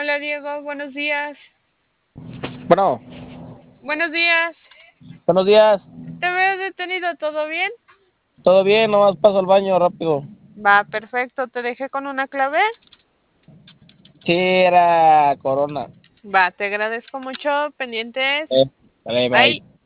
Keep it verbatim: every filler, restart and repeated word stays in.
Hola Diego, buenos días. Bueno, Buenos días. buenos días. Te veo detenido, ¿todo bien? ¿Todo bien? Nomás paso al baño rápido. Va, perfecto. ¿Te dejé con una clave? Sí, era Corona. Va, te agradezco mucho. Eh, Pendientes. Vale, Bye. bye.